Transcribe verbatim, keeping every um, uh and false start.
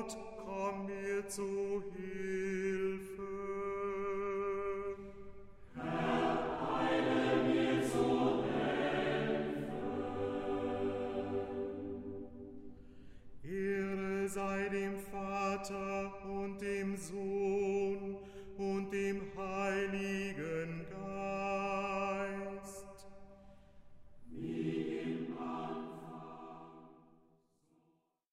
Gott, komm mir zu Hilfe. Herr, eile mir zu helfen. Ehre sei dem Vater und dem Sohn und dem Heiligen